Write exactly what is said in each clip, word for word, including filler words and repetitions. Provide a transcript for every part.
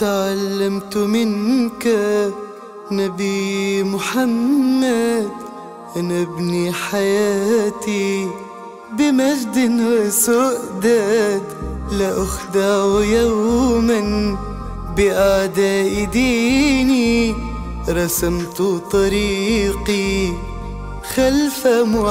تعلمت منك نبي محمد أن أبني حياتي بمجد وسؤدد، لا أخدع يوما بأعداء ديني، رسمت طريقي خلف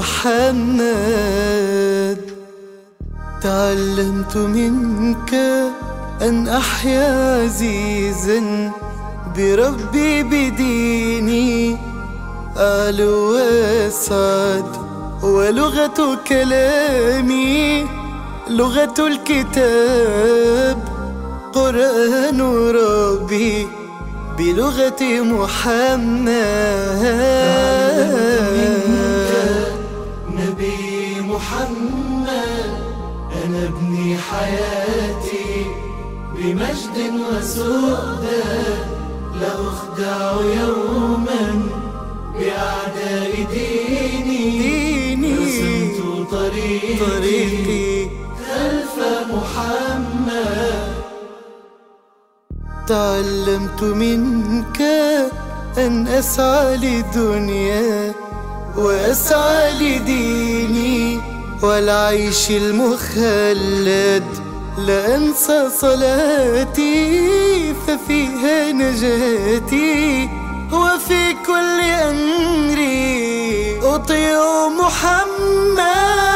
محمد. تعلمت منك أن أحيا عزيزا بربي بديني، أعلو وأسعد ولغة كلامي لغة الكتاب، قرآن ربي بلغة محمد. تعلمت منك نبي محمد أن أبني حياتي بمجد وسؤدد، لا أخدع يوما بأعداء ديني، رسمت طريقي, طريقي خلف محمد. تعلمت منك أن أسعى لدنيا وأسعى لديني والعيش المخلد، لا أنسى صلاتي ففيها نجاتي، وفي كل أمري أطيع محمد.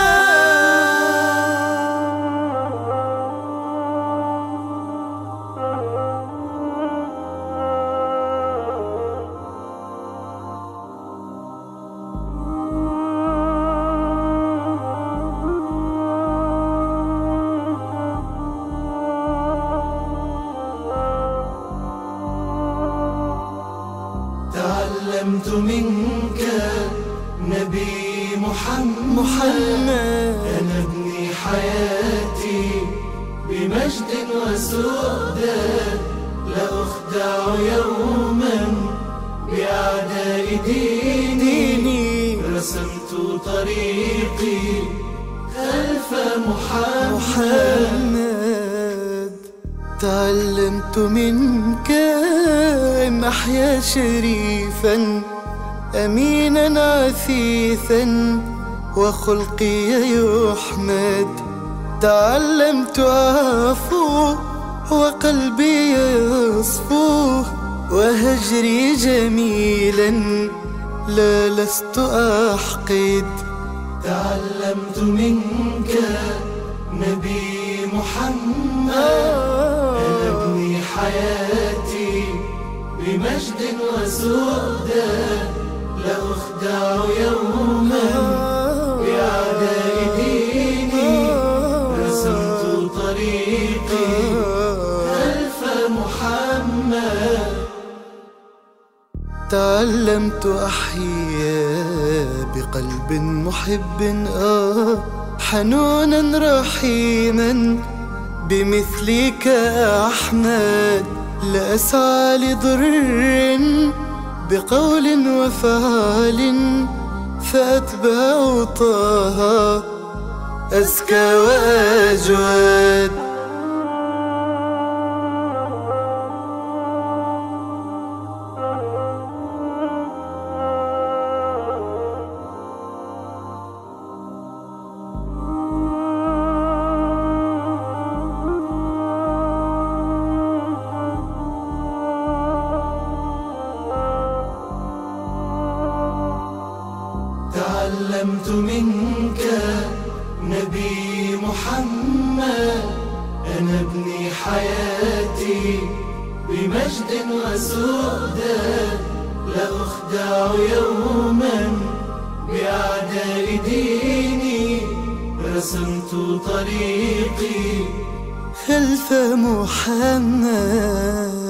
تعلمت منك نبي محمد, محمد أن أبني حياتي بمجد وسؤدد، لا أخدع يوما بأعداء ديني, ديني رسمت طريقي خلف محمد, محمد. تعلمت منك أن أحيا شريفا أمينا عفيفا وخلقي يحمد، تعلمت أعفو وقلبي يصفو وهجري جميلا لا لست أحقد. تعلمت منك نبي محمد أن أبني حياتي بمجد وسؤدد، لا أخدع يوما بأعداء ديني، رسمت طريقي خلف محمد. تعلمت أحيا بقلب محب آه حنونا رحيما بمثلك أحمد، لا أسعى لضر بقول وفعل فأتبع طه أزكى وأجود. تعلمت منك نبي محمد أن أبني حياتي بمجد وسؤدد، لا أخدع يوما بأعداء ديني، رسمت طريقي خلف محمد.